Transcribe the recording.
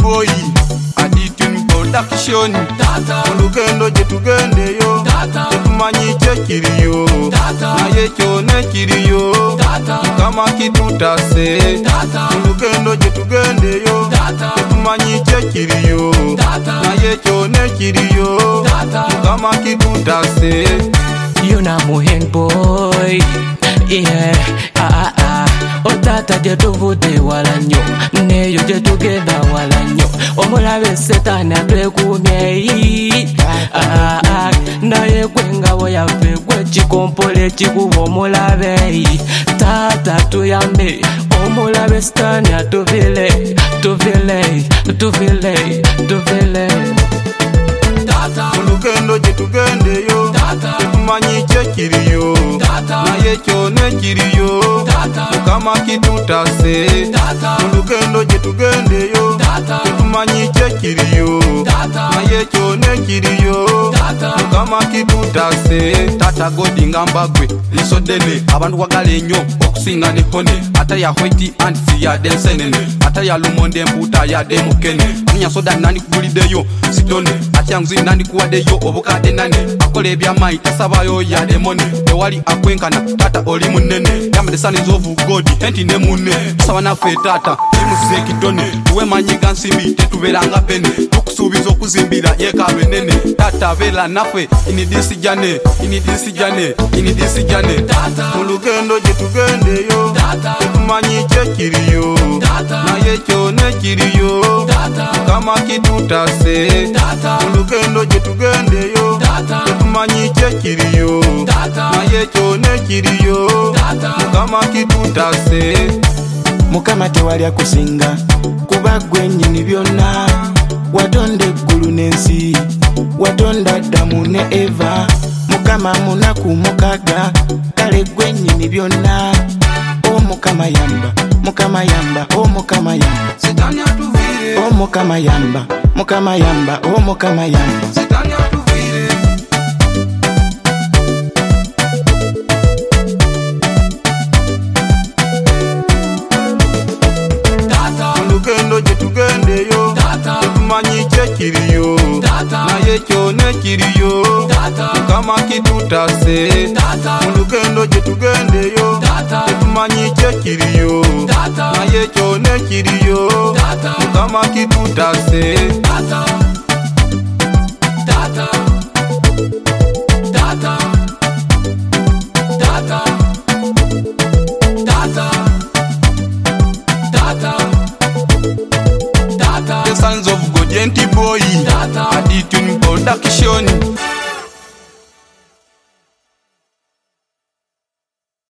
boy Aditun production Olugendo jetugendeyo Tetumanyi kyekiriyo Naye kyona kiriyo Mukama kitutase Olugendo jetugendeyo Tetumanyi kyekiriyo Naye kyona kiriyo Mukama kitutase You na muhen boy Yeah Otata jetuvute wala nyo Neyo jetugenda wala nyo Omulabe setani atwekumye Naye kwengabo yafe gwe chikompole chikubo omulabe Tata tuyambe Omulabe setani atuvile Tuvile Olugendo jetugendeyo Tetumanyi kyekiriyo Naye kyona kiriyo Mukama kitutase Olugendo jetugendeyo Tetumanyi kyekiriyo Naye kyona kiriyo Mukama kitutase Tata godi ngambagwe lisodene Abantu kwagala ennyo okusinga ne hone Ata ya white and ya densenene Ata ya lumonde mputa ya demukene Munya soda nani kugulideyo sitone Atya nguzi nani kuwadeyo obukade nane Akola ebyamayi tasabayo ya demone Ewali akwenkana tata oli munene Yamade sani zovu godi enti ne mune Sawa nafe tata imusize kitone Tuwe manyiga nsimbi tetuberanga pene Tukusubiza okuzimbira yekabe nene Tata vela nafe inidisijane Olugendo jetugendeyo Tetumanyi kyekiriyo Naye kyona kiriyo Mukama kitutase Olugendo jetugendeyo Tetumanyi kyekiriyo Naye kyona kiriyo Mukama kitutase Mukama tewali akusinga kuba gwe nnyini byonna watonda eggulu n'ensi watonda Adamu ne Eva Mukama munaku mukaga kale gwe nnyini byonna o Mukama yamba o Mukama yamba Setani atuvire o Mukama yamba o Mukama yamba Setani atuvire Olugendo jetugendeyo Tetumanyi kyekiriyo Naye kyona kiriyo Mukama kitutase Olugendo jetugendeyo Tetumanyi kyekiriyo Naye kyona kiriyo Mukama kitutase The sons of God, Boy Aditun production